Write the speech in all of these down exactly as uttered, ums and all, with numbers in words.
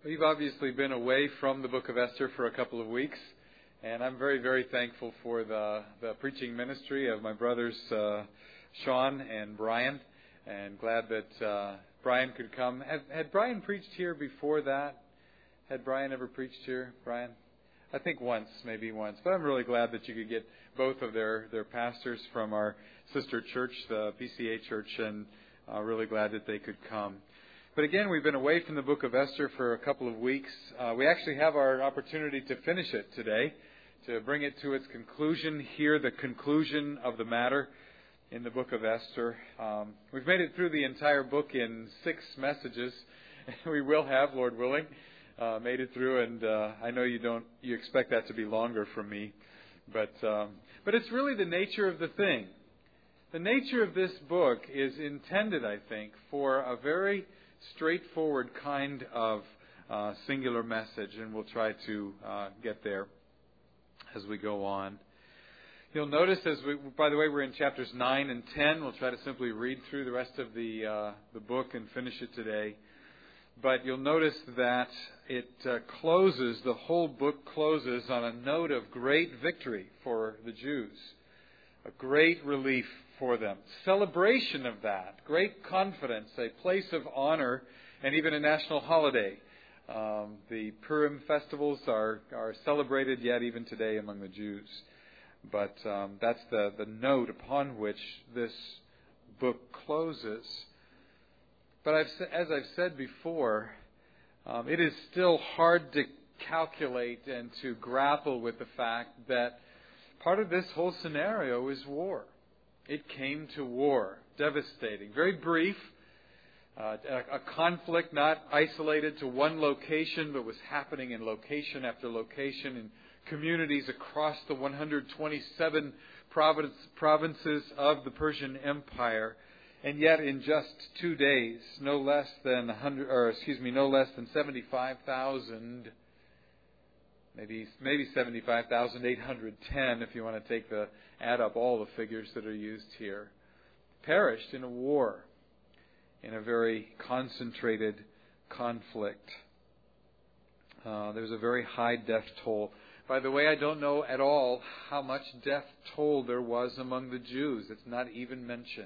We've obviously been away from the book of Esther for a couple of weeks, and I'm very, very thankful for the, the preaching ministry of my brothers uh, Sean and Brian, and glad that uh, Brian could come. Had, had Brian preached here before that? Had Brian ever preached here, Brian? I think once, maybe once. But I'm really glad that you could get both of their, their pastors from our sister church, the P C A church, and uh, really glad that they could come. But again, we've been away from the book of Esther for a couple of weeks. Uh, we actually have our opportunity to finish it today, to bring it to its conclusion, hear the conclusion of the matter in the book of Esther. Um, we've made it through the entire book in six messages. We will have, Lord willing, uh, made it through, and uh, I know you don't, you expect that to be longer from me, but um, but it's really the nature of the thing. The nature of this book is intended, I think, for a very straightforward kind of uh, singular message, and we'll try to uh, get there as we go on. You'll notice, as we, by the way, we're in chapters nine and ten. We'll try to simply read through the rest of the uh, the book and finish it today. But you'll notice that it uh, closes, the whole book closes on a note of great victory for the Jews, a great relief for them. Celebration of that, great confidence, a place of honor, and even a national holiday. Um, the Purim festivals are, are celebrated yet even today among the Jews. But um, that's the, the note upon which this book closes. But I've, as I've said before, um, it is still hard to calculate and to grapple with the fact that part of this whole scenario is war. It came to war, devastating, very brief, uh, a, a conflict not isolated to one location, but was happening in location after location in communities across the one hundred twenty-seven province, provinces of the Persian Empire, and yet in just two days, no less than one hundred, or excuse me, no less than seventy-five thousand. Maybe maybe seventy-five thousand eight hundred ten, if you want to take the add up all the figures that are used here, perished in a war, in a very concentrated conflict. Uh, there's a very high death toll. By the way, I don't know at all how much death toll there was among the Jews. It's not even mentioned.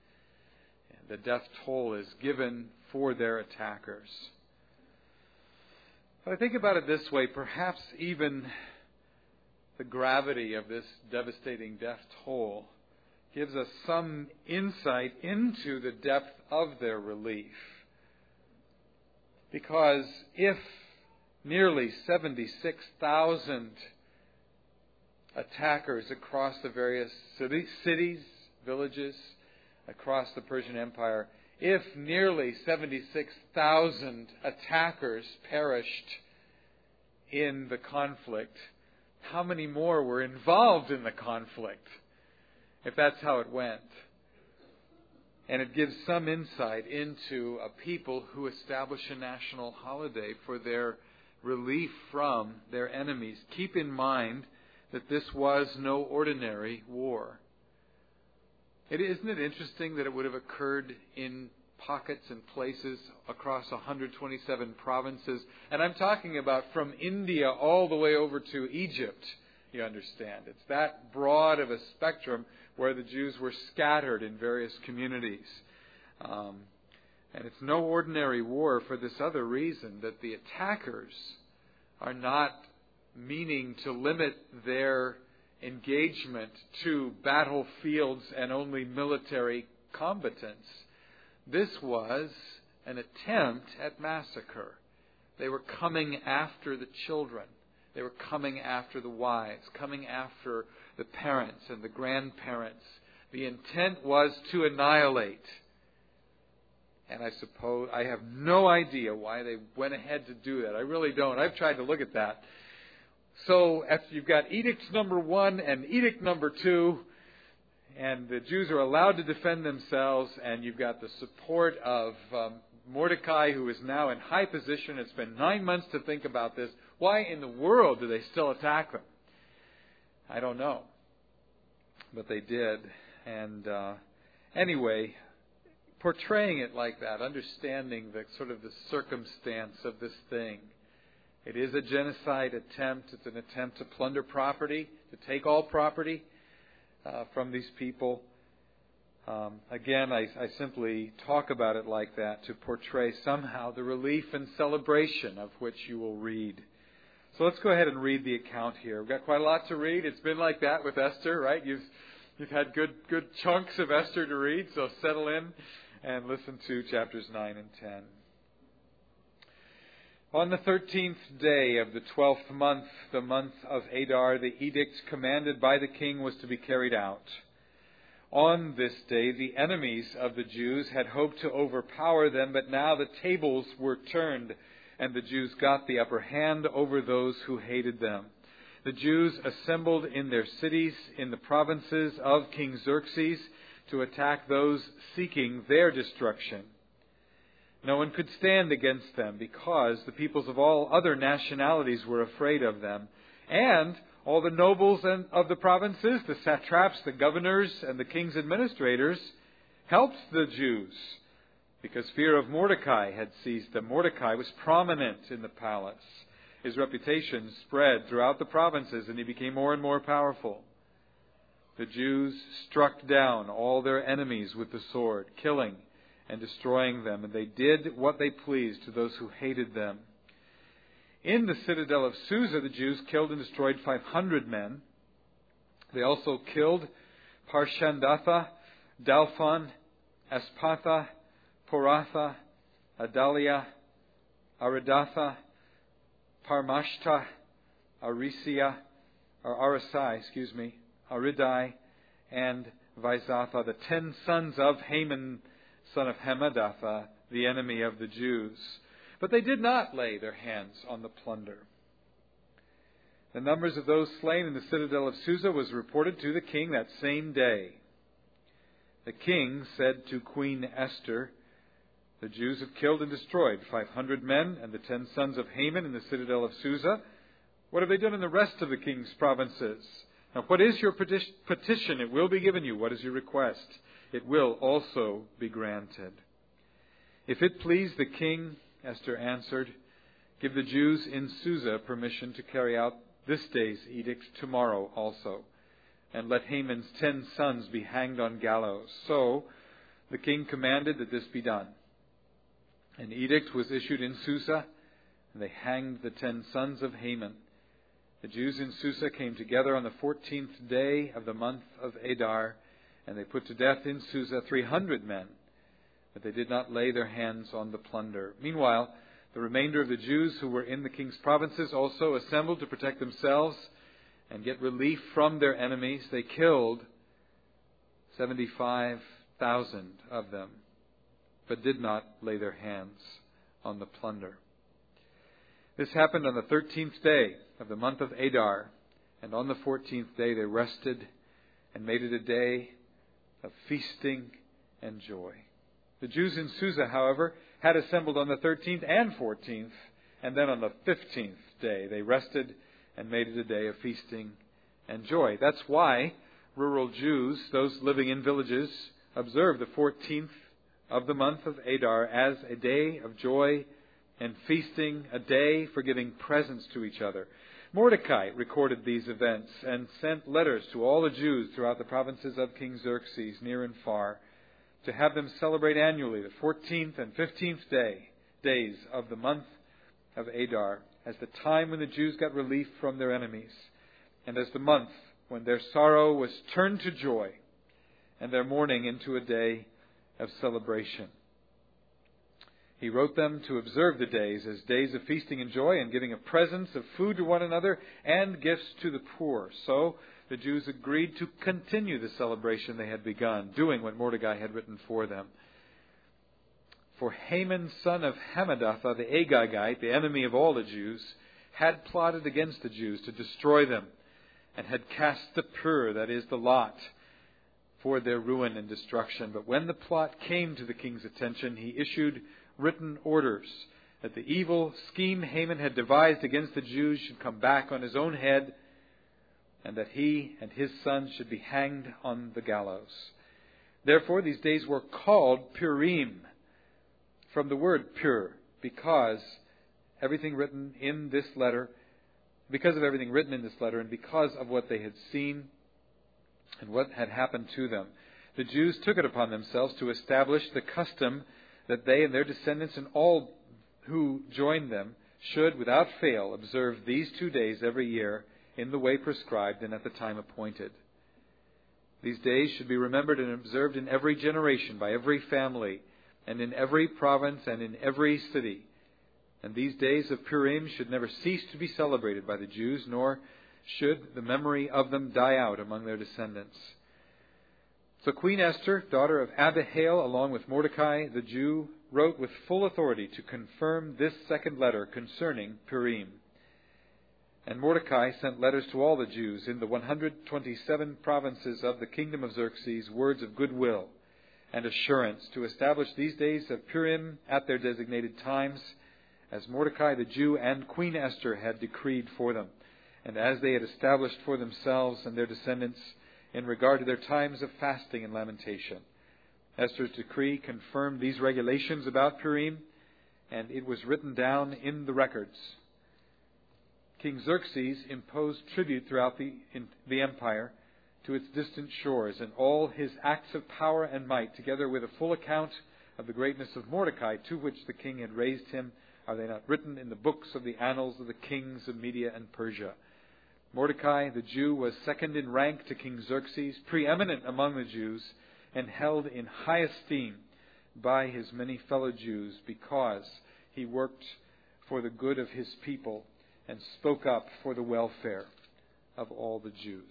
The death toll is given for their attackers. But I think about it this way, perhaps even the gravity of this devastating death toll gives us some insight into the depth of their relief. Because if nearly seventy-six thousand attackers across the various cities, villages, across the Persian Empire, if nearly seventy-six thousand attackers perished in the conflict, how many more were involved in the conflict, if that's how it went? And it gives some insight into a people who establish a national holiday for their relief from their enemies. Keep in mind that this was no ordinary war. It, isn't it interesting that it would have occurred in pockets and places across one hundred twenty-seven provinces? And I'm talking about from India all the way over to Egypt, you understand. It's that broad of a spectrum where the Jews were scattered in various communities. Um, and it's no ordinary war for this other reason, that the attackers are not meaning to limit their engagement to battlefields and only military combatants. This was an attempt at massacre. They were coming after the children. They were coming after the wives, coming after the parents and the grandparents. The intent was to annihilate. And I suppose, I have no idea why they went ahead to do that. I really don't. I've tried to look at that. So after you've got edict number one and edict number two, and the Jews are allowed to defend themselves, and you've got the support of um, Mordecai, who is now in high position. It's been nine months to think about this. Why in the world do they still attack them? I don't know. But they did. And uh, anyway, portraying it like that, understanding the sort of the circumstance of this thing. It is a genocide attempt. It's an attempt to plunder property, to take all property uh, from these people. Um, again, I, I simply talk about it like that to portray somehow the relief and celebration of which you will read. So let's go ahead and read the account here. We've got quite a lot to read. It's been like that with Esther, right? You've you've had good good chunks of Esther to read, so settle in and listen to chapters nine and ten. On the thirteenth day of the twelfth month, the month of Adar, the edict commanded by the king was to be carried out. On this day, the enemies of the Jews had hoped to overpower them, but now the tables were turned, and the Jews got the upper hand over those who hated them. The Jews assembled in their cities in the provinces of King Xerxes to attack those seeking their destruction. No one could stand against them because the peoples of all other nationalities were afraid of them. And all the nobles and of the provinces, the satraps, the governors, and the king's administrators helped the Jews because fear of Mordecai had seized them. Mordecai was prominent in the palace. His reputation spread throughout the provinces, and he became more and more powerful. The Jews struck down all their enemies with the sword, killing and destroying them, and they did what they pleased to those who hated them. In the citadel of Susa, the Jews killed and destroyed five hundred men. They also killed Parshandatha, Dalphon, Aspatha, Poratha, Adalia, Aridatha, Parmashta, Arisia, or Arisai, excuse me, Aridai, and Vaizatha, the ten sons of Haman, son of Hammedatha, the enemy of the Jews. But they did not lay their hands on the plunder. The numbers of those slain in the citadel of Susa was reported to the king that same day. The king said to Queen Esther, "The Jews have killed and destroyed five hundred men and the ten sons of Haman in the citadel of Susa. What have they done in the rest of the king's provinces? Now, what is your petition? It will be given you. What is your request? It will also be granted." "If it please the king," Esther answered, "give the Jews in Susa permission to carry out this day's edict tomorrow also, and let Haman's ten sons be hanged on gallows." So the king commanded that this be done. An edict was issued in Susa, and they hanged the ten sons of Haman. The Jews in Susa came together on the fourteenth day of the month of Adar, and they put to death in Susa three hundred men. But they did not lay their hands on the plunder. Meanwhile, the remainder of the Jews who were in the king's provinces also assembled to protect themselves and get relief from their enemies. They killed seventy-five thousand of them, but did not lay their hands on the plunder. This happened on the thirteenth day of the month of Adar, and on the fourteenth day they rested and made it a day of feasting and joy. The Jews in Susa, however, had assembled on the thirteenth and fourteenth, and then on the fifteenth day they rested and made it a day of feasting and joy. That's why rural Jews, those living in villages, observe the fourteenth of the month of Adar as a day of joy and feasting, a day for giving presents to each other. Mordecai recorded these events and sent letters to all the Jews throughout the provinces of King Xerxes, near and far, to have them celebrate annually the fourteenth and fifteenth day, days of the month of Adar, as the time when the Jews got relief from their enemies, and as the month when their sorrow was turned to joy, and their mourning into a day of celebration. He wrote them to observe the days as days of feasting and joy, and giving of presents of food to one another and gifts to the poor. So the Jews agreed to continue the celebration they had begun, doing what Mordecai had written for them. For Haman, son of Hammedatha, the Agagite, the enemy of all the Jews, had plotted against the Jews to destroy them, and had cast the pur, that is, the lot, for their ruin and destruction. But when the plot came to the king's attention, he issued written orders that the evil scheme Haman had devised against the Jews should come back on his own head, and that he and his sons should be hanged on the gallows. Therefore, these days were called Purim, from the word pure, because everything written in this letter, because of everything written in this letter, and because of what they had seen and what had happened to them. The Jews took it upon themselves to establish the custom that they and their descendants and all who joined them should, without fail, observe these two days every year in the way prescribed and at the time appointed. These days should be remembered and observed in every generation, by every family, and in every province and in every city. And these days of Purim should never cease to be celebrated by the Jews, nor should the memory of them die out among their descendants. So Queen Esther, daughter of Abihail, along with Mordecai the Jew, wrote with full authority to confirm this second letter concerning Purim. And Mordecai sent letters to all the Jews in the one hundred twenty-seven provinces of the kingdom of Xerxes, words of goodwill and assurance, to establish these days of Purim at their designated times, as Mordecai the Jew and Queen Esther had decreed for them, and as they had established for themselves and their descendants in regard to their times of fasting and lamentation. Esther's decree confirmed these regulations about Purim, and it was written down in the records. King Xerxes imposed tribute throughout the, in, the empire to its distant shores, and all his acts of power and might, together with a full account of the greatness of Mordecai, to which the king had raised him, are they not written in the books of the annals of the kings of Media and Persia? Mordecai the Jew was second in rank to King Xerxes, preeminent among the Jews, and held in high esteem by his many fellow Jews, because he worked for the good of his people and spoke up for the welfare of all the Jews.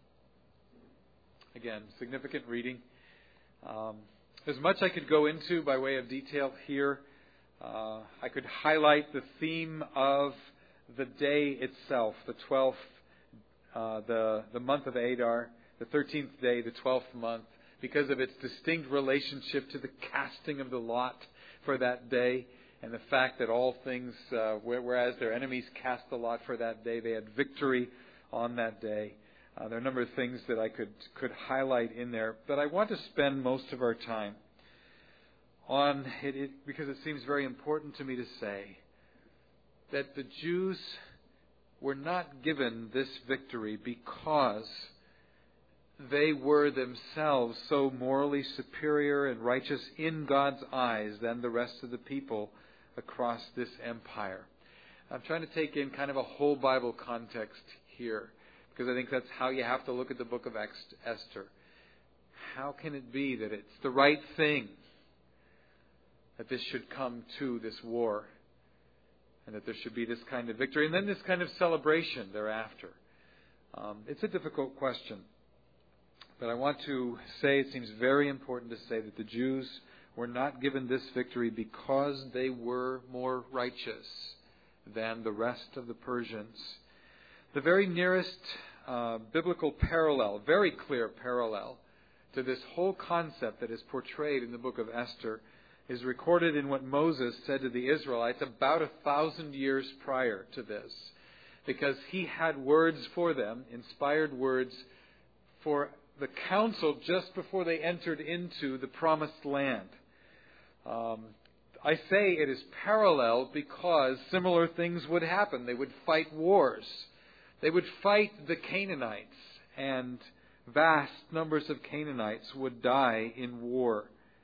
Again, significant reading. Um, there's much I could go into by way of detail here. Uh, I could highlight the theme of the day itself, the twelfth, uh, the, the month of Adar, the thirteenth day, the twelfth month, because of its distinct relationship to the casting of the lot for that day, and the fact that all things, uh, whereas their enemies cast the lot for that day, they had victory on that day. Uh, there are a number of things that I could could highlight in there, but I want to spend most of our time on it, it because it seems very important to me to say that the Jews were not given this victory because they were themselves so morally superior and righteous in God's eyes than the rest of the people across this empire. I'm trying to take in kind of a whole Bible context here, because I think that's how you have to look at the book of Esther. How can it be that it's the right thing that this should come to this war, and that there should be this kind of victory, and then this kind of celebration thereafter? Um, it's a difficult question. But I want to say, it seems very important to say that the Jews were not given this victory because they were more righteous than the rest of the Persians. The very nearest uh, biblical parallel, very clear parallel, to this whole concept that is portrayed in the book of Esther is recorded in what Moses said to the Israelites about a thousand years prior to this, because he had words for them, inspired words for the council just before they entered into the promised land. Um, I say it is parallel because similar things would happen. They would fight wars. They would fight the Canaanites, and vast numbers of Canaanites would die in war.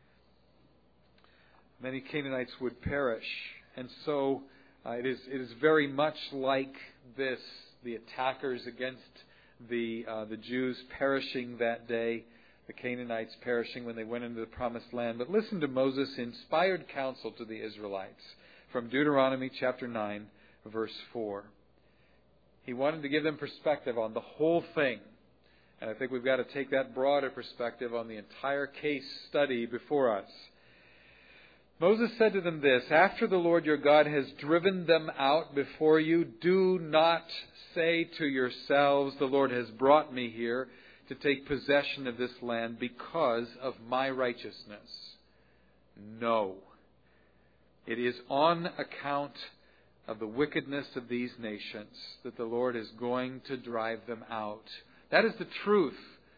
Many Canaanites would perish. And so uh, it is it is very much like this, the attackers against the uh, the Jews perishing that day, the Canaanites perishing when they went into the promised land. But listen to Moses' inspired counsel to the Israelites from Deuteronomy chapter nine, verse four. He wanted to give them perspective on the whole thing. And I think we've got to take that broader perspective on the entire case study before us. Moses said to them this: after the Lord your God has driven them out before you, do not say to yourselves, the Lord has brought me here to take possession of this land because of my righteousness. No. It is on account of the wickedness of these nations that the Lord is going to drive them out. That is the truth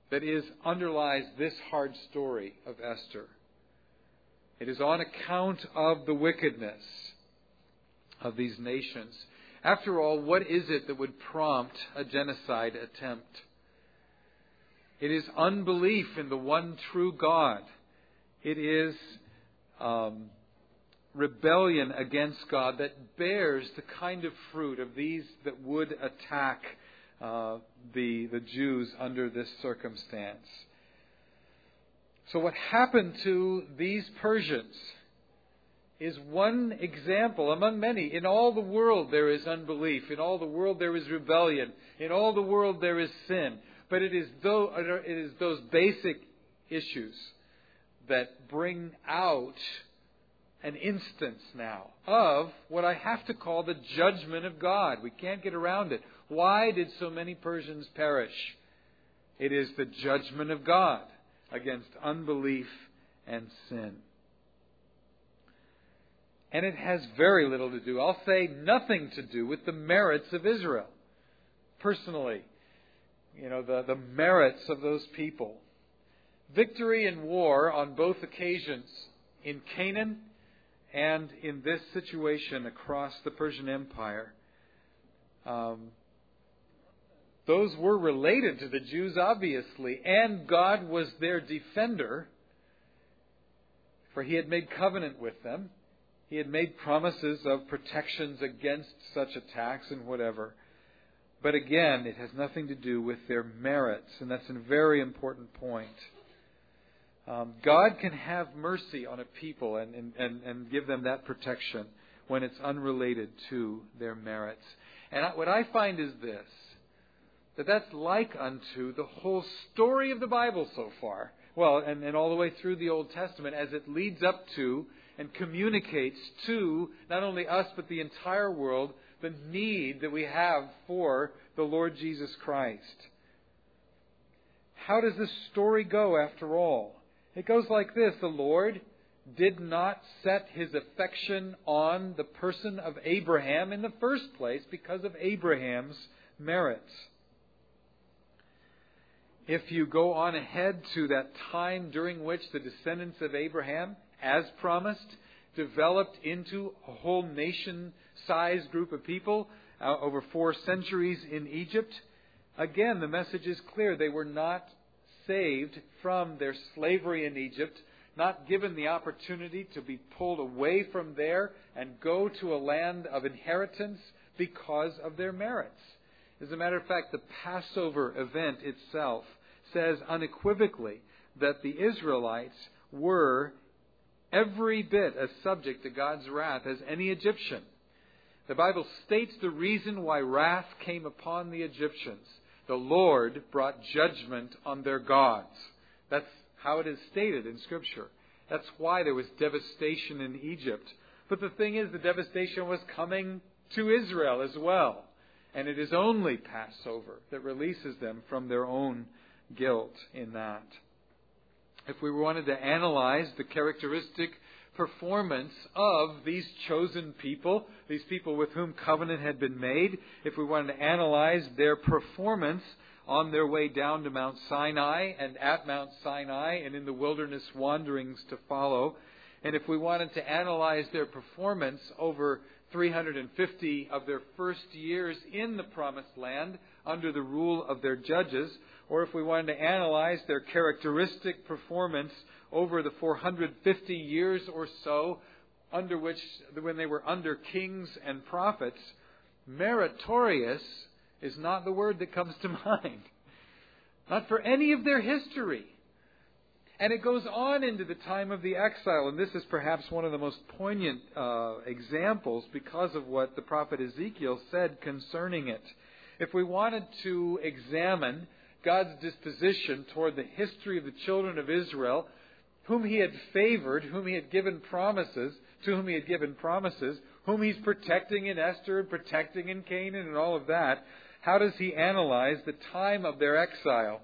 that is underlies this hard story of Esther. It is on account of the wickedness of these nations. After all, what is it that would prompt a genocide attempt? It is unbelief in the one true God. It is um, rebellion against God that bears the kind of fruit of these that would attack uh, the, the Jews under this circumstance. So what happened to these Persians is one example among many. In all the world there is unbelief. In all the world there is rebellion. In all the world there is sin. But it is those, it is those basic issues that bring out an instance now of what I have to call the judgment of God. We can't get around it. Why did so many Persians perish? It is the judgment of God against unbelief and sin. And it has very little to do, I'll say nothing to do with the merits of Israel. Personally, you know, the, the merits of those people. Victory in war on both occasions, in Canaan and in this situation across the Persian Empire, um, those were related to the Jews, obviously, and God was their defender, for He had made covenant with them. He had made promises of protections against such attacks and whatever. But again, it has nothing to do with their merits, and that's a very important point. Um, God can have mercy on a people and, and, and, and give them that protection when it's unrelated to their merits. And what I find is this, that that's like unto the whole story of the Bible so far. Well, and, and all the way through the Old Testament as it leads up to and communicates to not only us but the entire world the need that we have for the Lord Jesus Christ. How does this story go after all? It goes like this. The Lord did not set His affection on the person of Abraham in the first place because of Abraham's merits. If you go on ahead to that time during which the descendants of Abraham, as promised, developed into a whole nation-sized group of people uh, over four centuries in Egypt, again, the message is clear. They were not saved from their slavery in Egypt, not given the opportunity to be pulled away from there and go to a land of inheritance because of their merits. As a matter of fact, the Passover event itself says unequivocally that the Israelites were every bit as subject to God's wrath as any Egyptian. The Bible states the reason why wrath came upon the Egyptians. The Lord brought judgment on their gods. That's how it is stated in Scripture. That's why there was devastation in Egypt. But the thing is, the devastation was coming to Israel as well. And it is only Passover that releases them from their own guilt in that. If we wanted to analyze the characteristic performance of these chosen people, these people with whom covenant had been made, if we wanted to analyze their performance on their way down to Mount Sinai and at Mount Sinai and in the wilderness wanderings to follow, and if we wanted to analyze their performance over three hundred fifty of their first years in the Promised Land under the rule of their judges, or if we wanted to analyze their characteristic performance over the four hundred fifty years or so under which, when they were under kings and prophets, meritorious is not the word that comes to mind. Not for any of their history. And it goes on into the time of the exile, and this is perhaps one of the most poignant uh, examples because of what the prophet Ezekiel said concerning it. If we wanted to examine God's disposition toward the history of the children of Israel, whom He had favored, whom He had given promises, to whom He had given promises, whom He's protecting in Esther and protecting in Canaan and all of that, how does He analyze the time of their exile?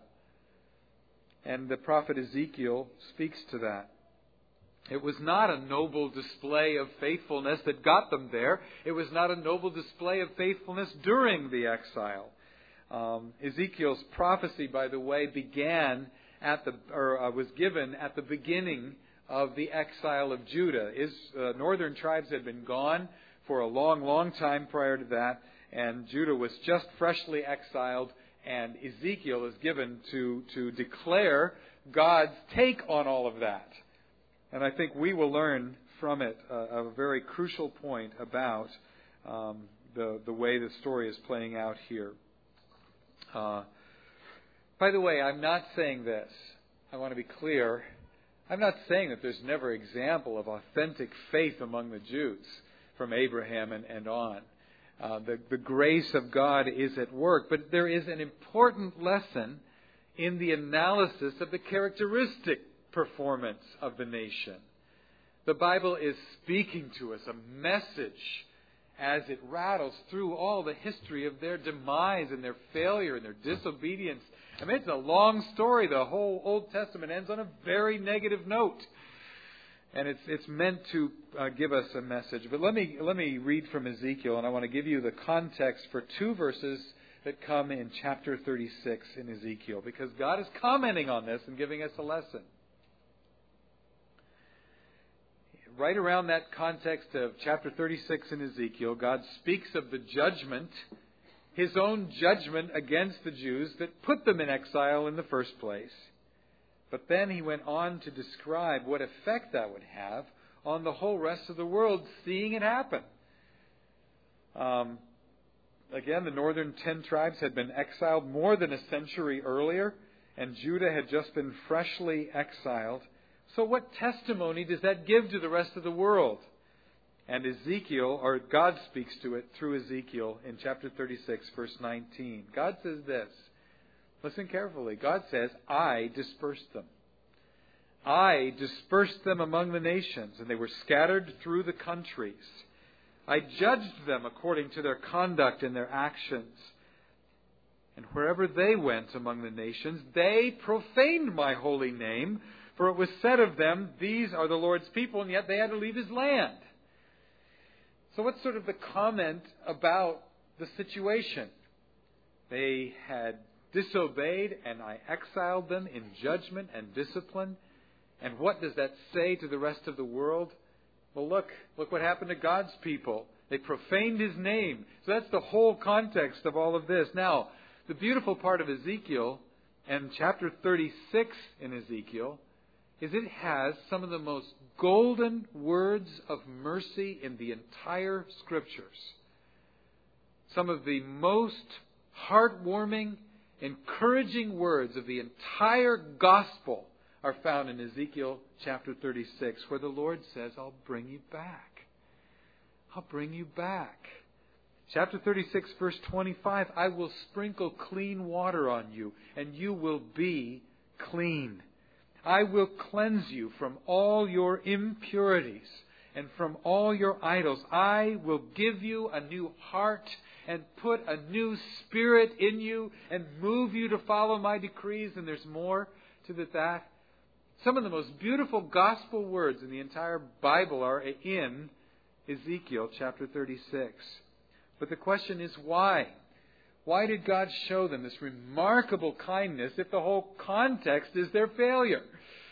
And the prophet Ezekiel speaks to that. It was not a noble display of faithfulness that got them there. It was not a noble display of faithfulness during the exile. Um, Ezekiel's prophecy, by the way, began at the or uh, was given at the beginning of the exile of Judah. His uh, northern tribes had been gone for a long, long time prior to that, and Judah was just freshly exiled, and Ezekiel is given to, to declare God's take on all of that. And I think we will learn from it a, a very crucial point about um, the, the way the story is playing out here. Uh, by the way, I'm not saying this. I want to be clear. I'm not saying that there's never example of authentic faith among the Jews from Abraham and, and on. Uh, the, the grace of God is at work, but there is an important lesson in the analysis of the characteristic performance of the nation. The Bible is speaking to us a message as it rattles through all the history of their demise and their failure and their disobedience. I mean, it's a long story. The whole Old Testament ends on a very negative note. And it's it's meant to uh, give us a message. But let me let me read from Ezekiel, and I want to give you the context for two verses that come in chapter thirty-six in Ezekiel, because God is commenting on this and giving us a lesson. Right around that context of chapter thirty-six in Ezekiel, God speaks of the judgment, His own judgment against the Jews that put them in exile in the first place. But then He went on to describe what effect that would have on the whole rest of the world seeing it happen. Um, again, the northern ten tribes had been exiled more than a century earlier, and Judah had just been freshly exiled. So what testimony does that give to the rest of the world? And Ezekiel, or God speaks to it through Ezekiel in chapter thirty-six, verse nineteen. God says this. Listen carefully. God says, I dispersed them. I dispersed them among the nations, and they were scattered through the countries. I judged them according to their conduct and their actions. And wherever they went among the nations, they profaned my holy name, for it was said of them, these are the Lord's people, and yet they had to leave His land. So what's sort of the comment about the situation? They had disobeyed, and I exiled them in judgment and discipline. And what does that say to the rest of the world? Well, look, look what happened to God's people. They profaned His name. So that's the whole context of all of this. Now, the beautiful part of Ezekiel and chapter thirty-six in Ezekiel is it has some of the most golden words of mercy in the entire Scriptures. Some of the most heartwarming, encouraging words of the entire gospel are found in Ezekiel chapter thirty-six, where the Lord says, I'll bring you back. I'll bring you back. Chapter thirty-six, verse twenty-five, I will sprinkle clean water on you, and you will be clean. I will cleanse you from all your impurities and from all your idols. I will give you a new heart and put a new spirit in you and move you to follow my decrees. And there's more to that. Some of the most beautiful gospel words in the entire Bible are in Ezekiel chapter thirty-six. But the question is why? Why did God show them this remarkable kindness if the whole context is their failure?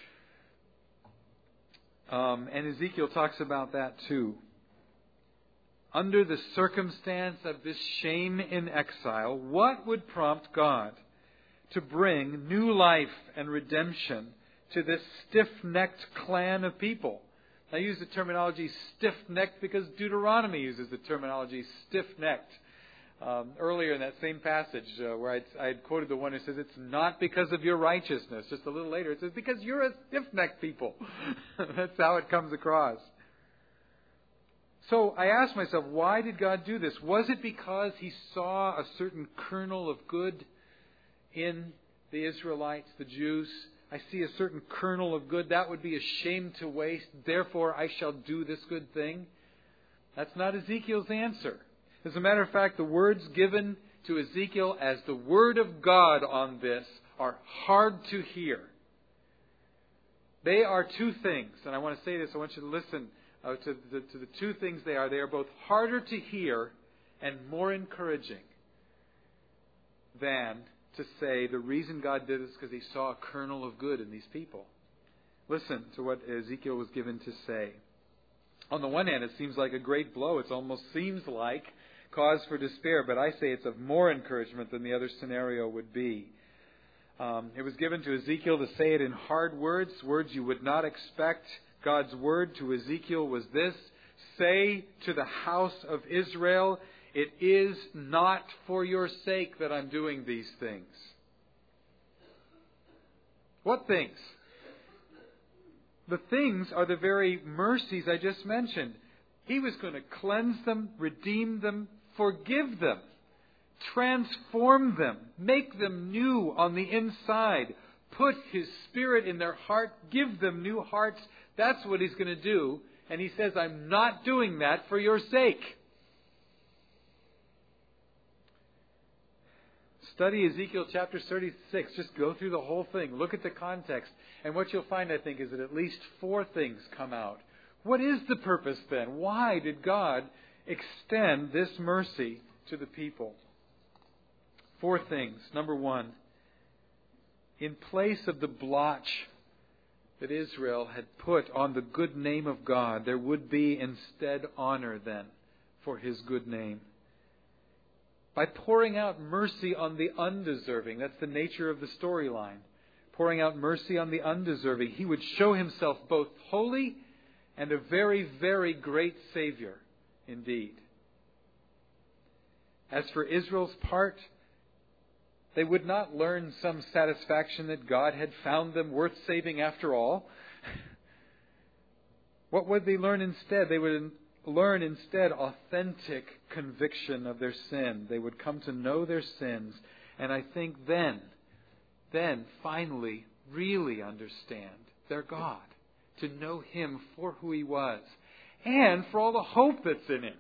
Um, and Ezekiel talks about that too. Under the circumstance of this shame in exile, what would prompt God to bring new life and redemption to this stiff-necked clan of people? I use the terminology stiff-necked because Deuteronomy uses the terminology stiff-necked. Um, earlier in that same passage uh, where I had quoted the one who says, it's not because of your righteousness. Just a little later it says, because you're a stiff-necked people. That's how it comes across. So I asked myself, why did God do this? Was it because He saw a certain kernel of good in the Israelites, the Jews? I see a certain kernel of good. That would be a shame to waste. Therefore, I shall do this good thing. That's not Ezekiel's answer. As a matter of fact, the words given to Ezekiel as the Word of God on this are hard to hear. They are two things, and I want to say this, I want you to listen uh, to, the, to the two things they are. They are both harder to hear and more encouraging. than to say the reason God did this is because He saw a kernel of good in these people. Listen to what Ezekiel was given to say. On the one hand, it seems like a great blow. It almost seems like cause for despair, but I say it's of more encouragement than the other scenario would be. Um, it was given to Ezekiel to say it in hard words, words you would not expect. God's word to Ezekiel was this: say to the house of Israel, it is not for your sake that I'm doing these things. What things? The things are the very mercies I just mentioned. He was going to cleanse them, redeem them, forgive them, transform them, make them new on the inside, put His Spirit in their heart, give them new hearts. That's what He's going to do. And He says, I'm not doing that for your sake. Study Ezekiel chapter thirty-six. Just go through the whole thing. Look at the context. And what you'll find, I think, is that at least four things come out. What is the purpose then? Why did God extend this mercy to the people? Four things. Number one, in place of the blotch that Israel had put on the good name of God, there would be instead honor then for His good name. By pouring out mercy on the undeserving, that's the nature of the storyline. Pouring out mercy on the undeserving, He would show Himself both holy and a very, very great Savior indeed. As for Israel's part, they would not learn some satisfaction that God had found them worth saving after all. What would they learn instead? They would learn instead authentic conviction of their sin. They would come to know their sins, and I think then, then finally really understand their God, to know Him for who He was, and for all the hope that's in Him.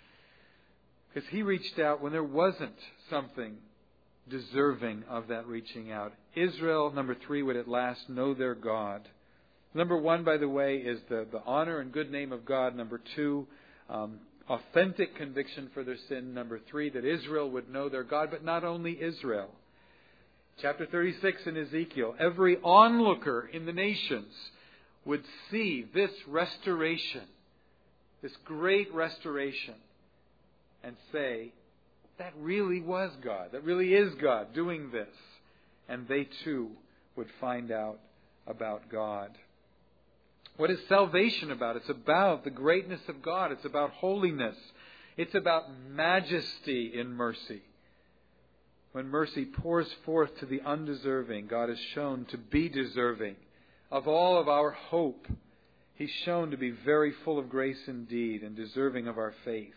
Because He reached out when there wasn't something deserving of that reaching out. Israel, number three, would at last know their God. Number one, by the way, is the, the honor and good name of God. Number two, um, authentic conviction for their sin. Number three, that Israel would know their God, but not only Israel. Chapter thirty-six in Ezekiel, every onlooker in the nations would see this restoration, this great restoration, and say, that really was God. That really is God doing this. And they too would find out about God. What is salvation about? It's about the greatness of God. It's about holiness. It's about majesty in mercy. When mercy pours forth to the undeserving, God is shown to be deserving of all of our hope. He's shown to be very full of grace indeed and deserving of our faith.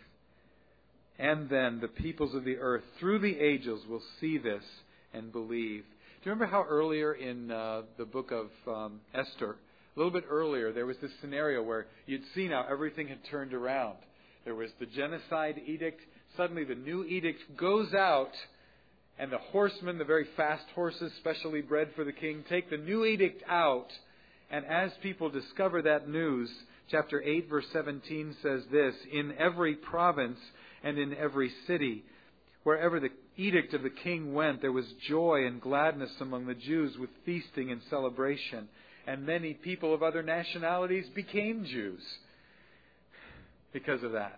And then the peoples of the earth, through the ages, will see this and believe. Do you remember how earlier in uh, the book of um, Esther, a little bit earlier, there was this scenario where you'd seen how everything had turned around. There was the genocide edict. Suddenly the new edict goes out, and the horsemen, the very fast horses, specially bred for the king, take the new edict out. And as people discover that news, chapter eight, verse seventeen says this: in every province and in every city, wherever the edict of the king went, there was joy and gladness among the Jews with feasting and celebration. And many people of other nationalities became Jews because of that.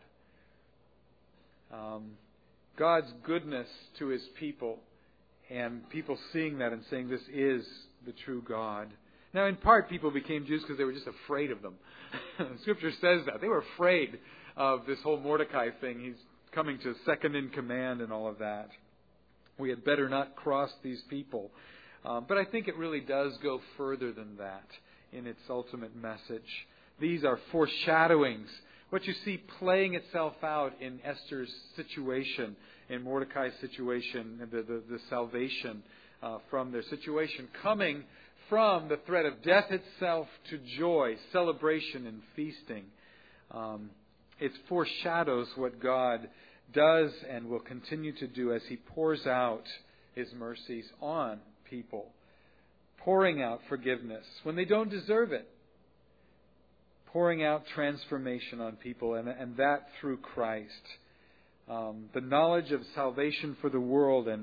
Um, God's goodness to His people, and people seeing that and saying this is the true God. Now, in part, people became Jews because they were just afraid of them. Scripture says that. They were afraid of this whole Mordecai thing. He's coming to second in command and all of that. We had better not cross these people. Um, but I think it really does go further than that in its ultimate message. These are foreshadowings. What you see playing itself out in Esther's situation, in Mordecai's situation, the, the, the salvation uh, from their situation, coming from the threat of death itself to joy, celebration, and feasting. Um, it foreshadows what God does and will continue to do as He pours out His mercies on people, pouring out forgiveness when they don't deserve it, pouring out transformation on people, and, and that through Christ. Um, the knowledge of salvation for the world and,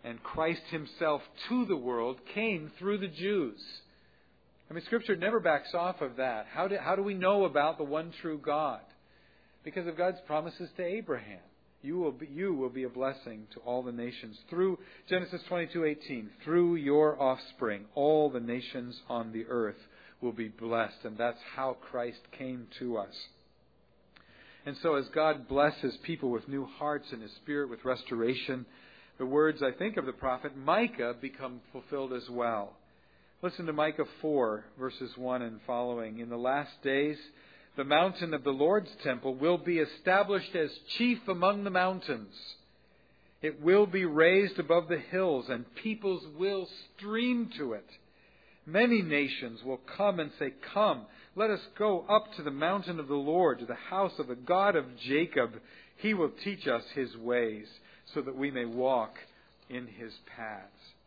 And Christ himself to the world came through the Jews. I mean, Scripture never backs off of that. How do, how do we know about the one true God? Because of God's promises to Abraham. You will be, you will be a blessing to all the nations. Through Genesis twenty-two eighteen, through your offspring, all the nations on the earth will be blessed. And that's how Christ came to us. And so as God blesses people with new hearts and His Spirit, with restoration, the words, I think, of the prophet Micah become fulfilled as well. Listen to Micah four, verses one and following. In the last days, the mountain of the Lord's temple will be established as chief among the mountains. It will be raised above the hills, and peoples will stream to it. Many nations will come and say, "Come, let us go up to the mountain of the Lord, to the house of the God of Jacob. He will teach us His ways, so that we may walk in His paths."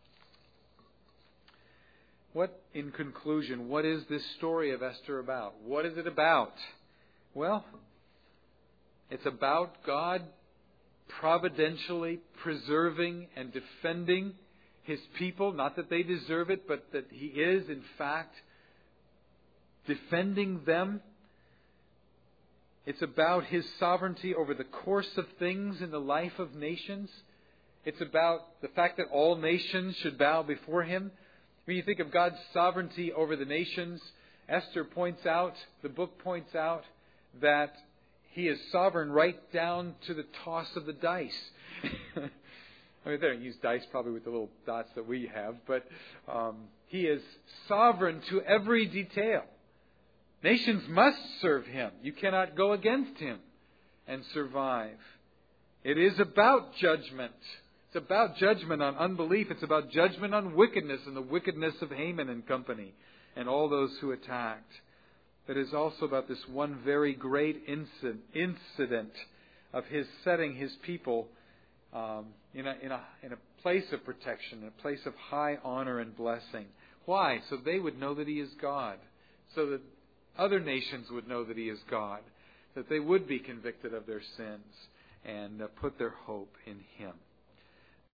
What, in conclusion, what is this story of Esther about? What is it about? Well, it's about God providentially preserving and defending His people. Not that they deserve it, but that He is, in fact, defending them. It's about His sovereignty over the course of things in the life of nations. It's about the fact that all nations should bow before Him. When you think of God's sovereignty over the nations, Esther points out, the book points out, that He is sovereign right down to the toss of the dice. I mean, they don't use dice probably with the little dots that we have, but um, He is sovereign to every detail. Nations must serve Him. You cannot go against Him and survive. It is about judgment. It's about judgment on unbelief. It's about judgment on wickedness and the wickedness of Haman and company and all those who attacked. But it's also about this one very great incident, incident of His setting His people um, in, a, in, a, in a place of protection, a place of high honor and blessing. Why? So they would know that He is God. So that other nations would know that He is God. That they would be convicted of their sins and uh, put their hope in Him.